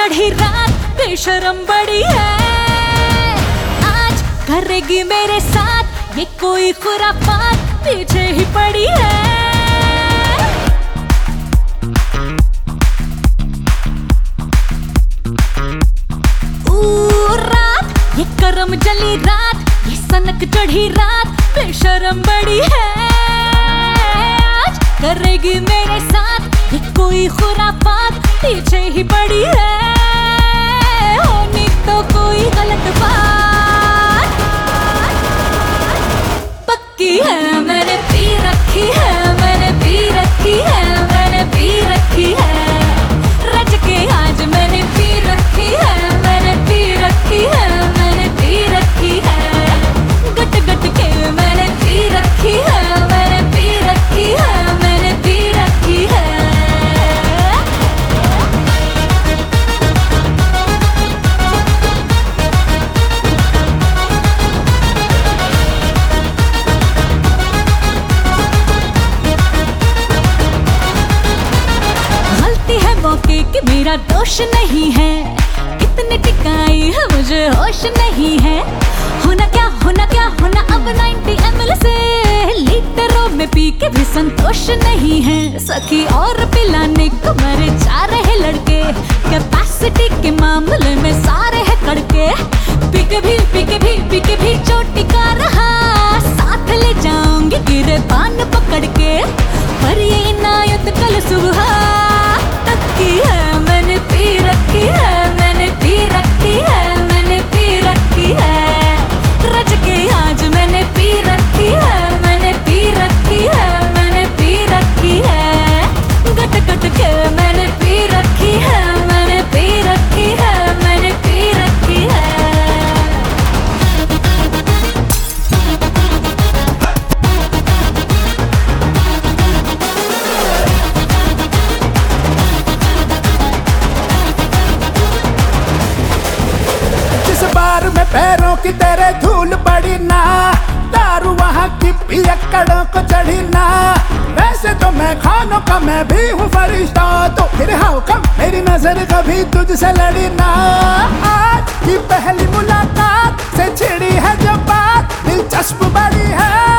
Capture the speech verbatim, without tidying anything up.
चढ़ी रात बेशरम बड़ी है, आज करेगी मेरे साथ ये कोई खुरापात, पीछे ही पड़ी है। ऊ रात ये करम जली रात, ये सनक चढ़ी रात बेशरम बड़ी है, आज करेगी मेरे साथ ये कोई खुरापात, पीछे ही पड़ी है। होनी तो कोई गलत बात पक्की है, मैंने पी रखी है, मैंने पी रखी है, मैंने पी रखी है, रज के आज मैंने पी रखी है, मैंने पी रखी है, मैंने पी रखी है, गट गट के मैंने पी रखी है, मैंने पी रखी है, मैंने पी रखी है। कि मेरा दोष नहीं है, कितने टिकाई है मुझे होश नहीं है, होना क्या होना क्या होना अब नब्बे एम एल से लीटरों में पी के भी संतोष नहीं है। सखी और पिलाने को मरे जा रहे लड़के, कैपेसिटी के मामले में सारे है कड़के, पी के भी पी के भी पी के भी चोटी का रहा, साथ ले जाऊंगी गिरे पान पकड़ के, पर ये इनायत कल सुबह तक की है, मैंने पी रखी है, मैंने पी रखी है, मैंने पी रखी है, रज के आज मैंने पी रखी है, मैंने पी रखी है, मैंने पी रखी है, गट गट के मैंने पी रखी है, मैंने पी रखी है, मैंने पी रखी है। में पैरों की तेरे धूल पड़ी ना, दारू वहाँ की पियक्कड़ों को चढ़ी ना, वैसे तो मैं खानों का मैं भी हूँ फरिश्ता, तो फिर हाउ कम मेरी नजर कभी तुझसे लड़ी ना। आज की पहली मुलाकात से छिड़ी है जो बात दिलचस्प बड़ी है,